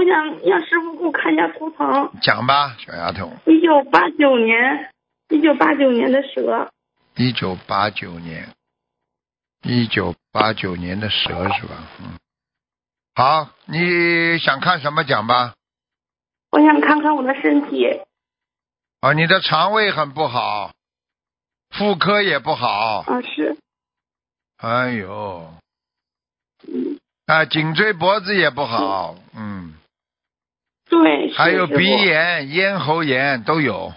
我想让师傅给我看一下图腾。 讲吧，小丫头。 1989年的蛇。 1989年的蛇是吧？好，你想看什么讲吧？ 我想看看我的身体。 你的肠胃很不好，妇科也不好。 是。 哎呦。颈椎脖子也不好。 对。 还有鼻炎、咽喉炎都有。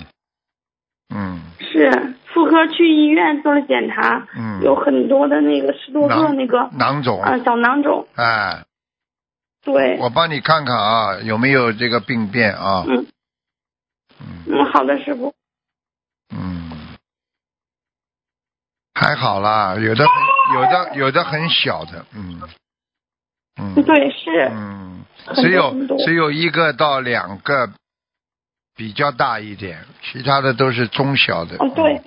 是妇科去医院做了检查，有很多的那个10多个那个囊肿， 小囊肿。对。 我帮你看看啊，有没有这个病变啊？ 好的，师傅。 还好啦，有的很小的。 对，是。 只有1个到2个比较大一点，其他的都是中小的。 对。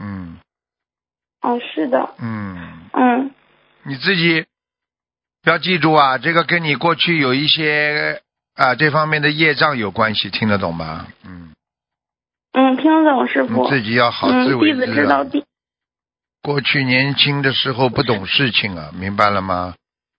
是的。你自己要记住啊，这个跟你过去有一些这方面的业障有关系，听得懂吗？ 听得懂，师傅。 你自己要好自为之。 弟子知道。 过去年轻的时候不懂事情啊，明白了吗？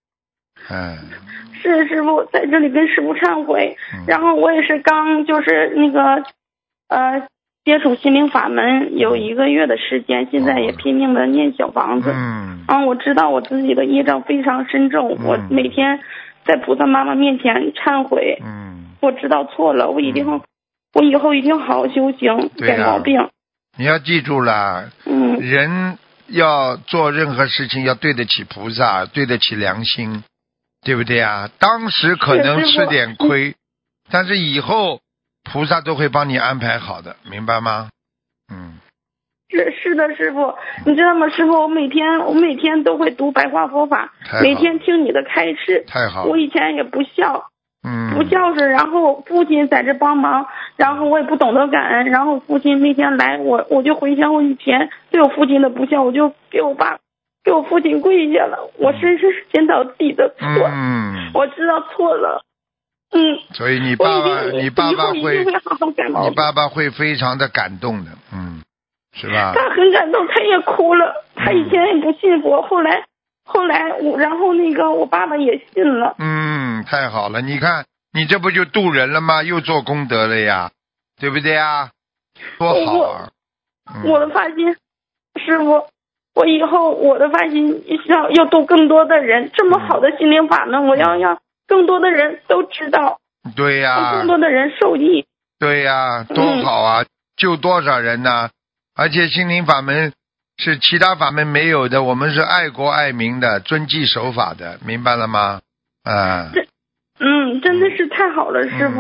是师傅，在这里跟师傅忏悔。然后我也是刚就是那个接触心灵法门有1个月的时间，现在也拼命的念小房子。我知道我自己的业障非常深重，我每天在菩萨妈妈面前忏悔。我知道错了，我以后一定好好修行，改毛病。 你要记住了，人要做任何事情要对得起菩萨，对得起良心，对不对啊？当时可能吃点亏，但是以后菩萨都会帮你安排好的，明白吗？ 是的，师傅，你知道吗？师傅，我每天都会读白话佛法，每天听你的开示。 太好了。 我以前也不孝顺，然后父亲在这帮忙，然后我也不懂得感恩，然后父亲那天来，我就回想我以前对我父亲的不孝，我就给我父亲跪下了，我深深检讨自己的错。我知道错了。 所以你爸爸会非常的感动的。是吧？ 他很感动，他也哭了。他以前也不信佛，后来然后那个我爸爸也信了。 太好了，你看你这不就渡人了吗？又做功德了呀，对不对啊？多好啊！ 我的发心，师傅，我以后我的发心要度更多的人，这么好的心灵法门，我要让更多的人都知道。 对呀。 更多的人受益。 对呀，多好啊！救多少人呢？而且心灵法门是其他法门没有的，我们是爱国爱民的，遵纪守法的，明白了吗？ 真的是太好了，师傅。